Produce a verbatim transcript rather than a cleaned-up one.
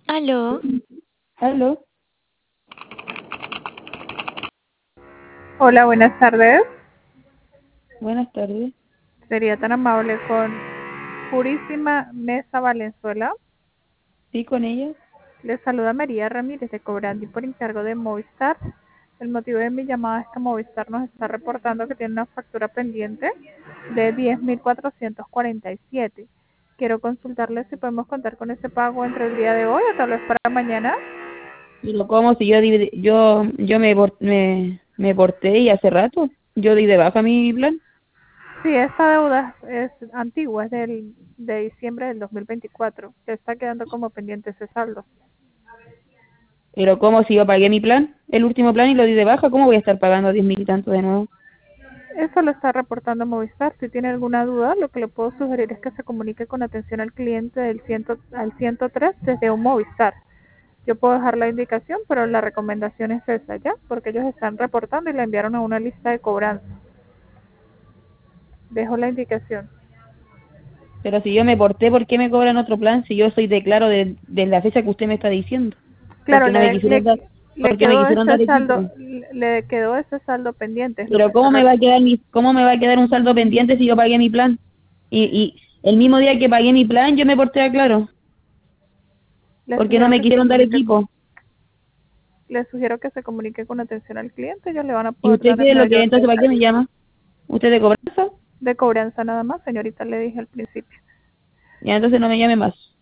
Aló, Aló, Hola, buenas tardes. buenas tardes. Sería tan amable con Purísima Mesa Valenzuela. ¿Sí con ella? Les saluda María Ramírez de Cobrandi por encargo de Movistar. El motivo de mi llamada es que Movistar nos está reportando que tiene una factura pendiente de diez mil cuatrocientos cuarenta y siete. Quiero consultarles si podemos contar con ese pago entre el día de hoy o tal vez para mañana. Pero ¿cómo si yo di- yo yo me por- me me porté y hace rato yo di de baja mi plan? Sí, esta deuda es antigua, es del, de diciembre del dos mil veinticuatro. Se está quedando como pendiente ese saldo. Pero ¿cómo si yo pagué mi plan, el último plan y lo di de baja? ¿Cómo voy a estar pagando diez mil y tanto de nuevo? Eso lo está reportando Movistar. Si tiene alguna duda, lo que le puedo sugerir es que se comunique con atención al cliente del cien, al ciento tres desde un Movistar. Yo puedo dejar la indicación, pero la recomendación es esa, ¿ya? Porque ellos están reportando y la enviaron a una lista de cobranza. Dejo la indicación. Pero si yo me porté, ¿por qué me cobran otro plan si yo soy de claro de, de la fecha que usted me está diciendo? Claro, Porque no me le, quisieron le, dar, le porque me quedó quisieron ese dar saldo, equipo. le quedó ese saldo pendiente, es lo Pero que está ¿cómo me rep- va a quedar mi, cómo me va a quedar un saldo pendiente si yo pagué mi plan? Y, y el mismo día que pagué mi plan yo me porté a claro, Le porque no sugiero me que se quisieron dar comunique, equipo. le sugiero que se comunique con atención al cliente. Ellos le van a ¿Y poder usted dar qué es lo que mayor entonces para qué me detalle. llama? ¿Usted de cobranza? De cobranza nada más, señorita, le dije al principio. Ya entonces no me llame más.